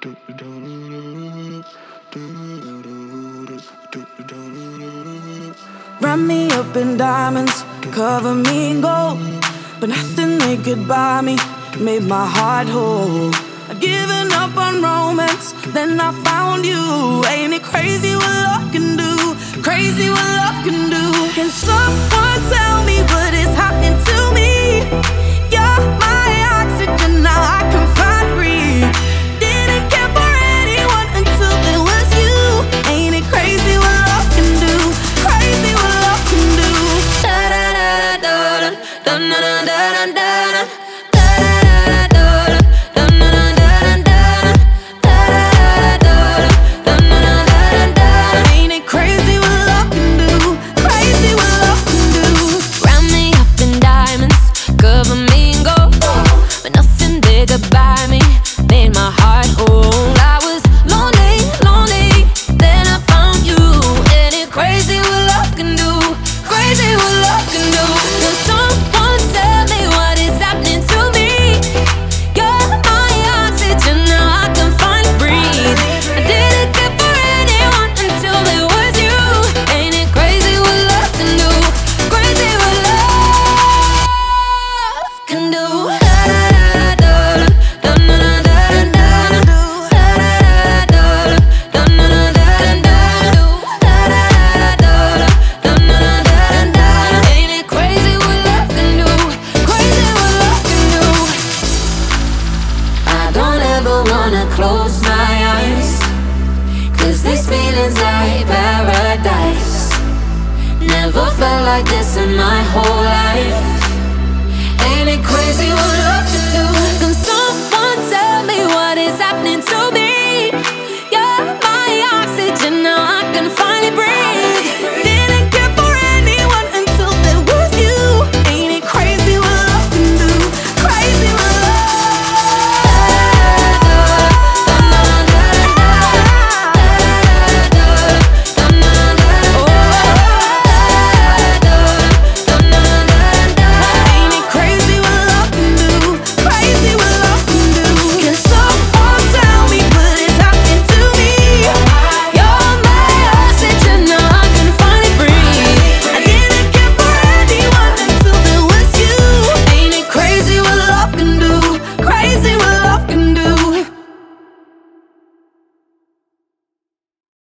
Wrap me up in diamonds, cover me in gold, but nothing they could buy me made my heart whole. I'd given up on romance, then I found you. Ain't it crazy what love can do? Crazy what love can do. Can someone tell me what is happening to me? You're my oxygen, now I can find breathe. Didn't care for anyone until it was you. Ain't it crazy what love can do? Crazy what love can do. Da da da da da da da da da da. By me, made my heart whole. I was lonely, lonely, then I found you. And it crazy what love can do, crazy what love can do. Can someone tell me what is happening to me? You're my oxygen, now I can finally breathe. I didn't care for anyone until it was you. Ain't it crazy what love can do, crazy what love can do. Close my eyes, 'cause these feelings like paradise. Never felt like this in my whole life. Ain't it crazy what love can